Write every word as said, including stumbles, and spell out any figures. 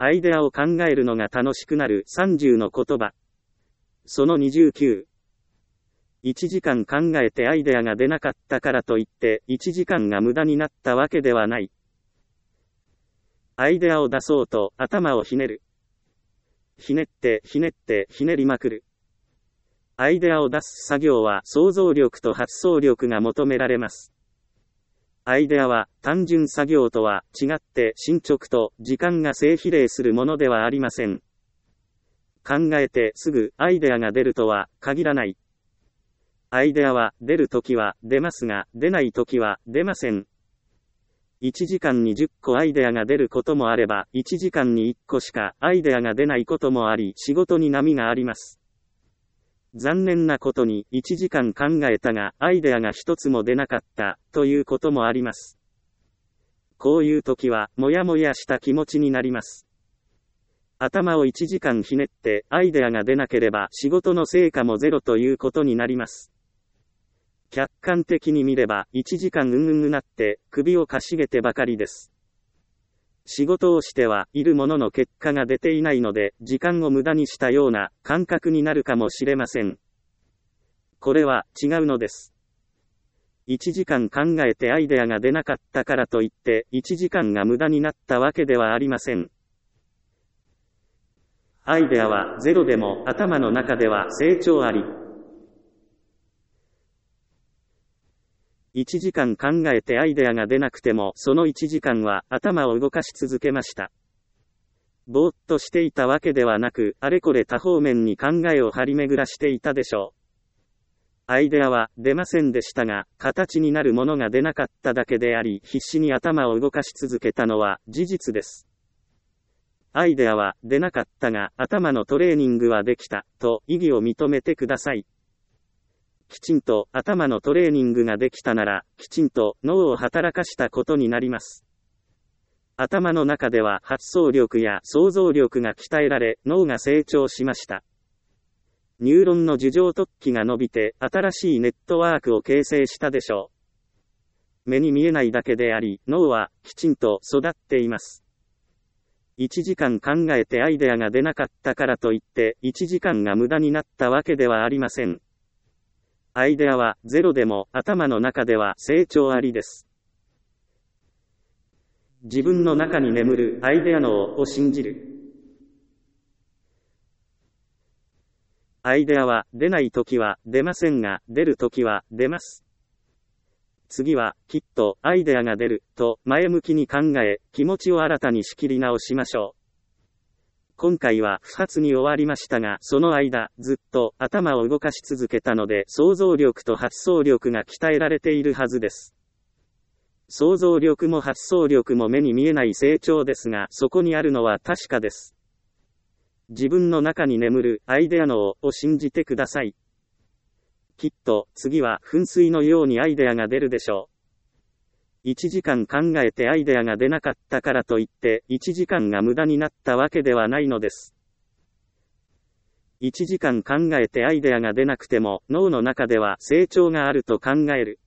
アイデアを考えるのが楽しくなるさんじゅうの言葉。そのにじゅうきゅう。いちじかん考えてアイデアが出なかったからといって、いちじかんが無駄になったわけではない。アイデアを出そうと頭をひねる。ひねって、ひねって、ひねりまくる。アイデアを出す作業は想像力と発想力が求められます。アイデアは単純作業とは違って進捗と時間が正比例するものではありません。考えてすぐアイデアが出るとは限らない。アイデアは出るときは出ますが、出ないときは出ません。いちじかんにじゅっこアイデアが出ることもあれば、いちじかんにいっこしかアイデアが出ないこともあり、仕事に波があります。残念なことにいちじかん考えたがアイデアが一つも出なかったということもあります。こういう時はもやもやした気持ちになります。頭をいちじかんひねってアイデアが出なければ仕事の成果もゼロということになります。客観的に見ればいちじかんうんうんうなって首をかしげてばかりです。仕事をしてはいるものの結果が出ていないので、時間を無駄にしたような感覚になるかもしれません。これは違うのです。いちじかん考えてアイデアが出なかったからといって、いちじかんが無駄になったわけではありません。アイデアはゼロでも頭の中では成長あり。いちじかん考えてアイデアが出なくても、そのいちじかんは頭を動かし続けました。ぼーっとしていたわけではなく、あれこれ多方面に考えを張り巡らしていたでしょう。アイデアは出ませんでしたが、形になるものが出なかっただけであり、必死に頭を動かし続けたのは事実です。アイデアは出なかったが、頭のトレーニングはできた、と意義を認めてください。きちんと頭のトレーニングができたなら、きちんと脳を働かしたことになります。頭の中では発想力や想像力が鍛えられ、脳が成長しました。ニューロンの樹状突起が伸びて、新しいネットワークを形成したでしょう。目に見えないだけであり、脳はきちんと育っています。いちじかん考えてアイデアが出なかったからといって、いちじかんが無駄になったわけではありません。アイデアはゼロでも頭の中では成長ありです。自分の中に眠るアイデア脳を信じる。アイデアは出ないときは出ませんが、出るときは出ます。次はきっとアイデアが出ると前向きに考え、気持ちを新たに仕切り直しましょう。今回は不発に終わりましたが、その間、ずっと頭を動かし続けたので、想像力と発想力が鍛えられているはずです。想像力も発想力も目に見えない成長ですが、そこにあるのは確かです。自分の中に眠るアイデア脳を信じてください。きっと次は噴水のようにアイデアが出るでしょう。いちじかん考えてアイデアが出なかったからといって、いちじかんが無駄になったわけではないのです。いちじかん考えてアイデアが出なくても、脳の中では成長があると考える。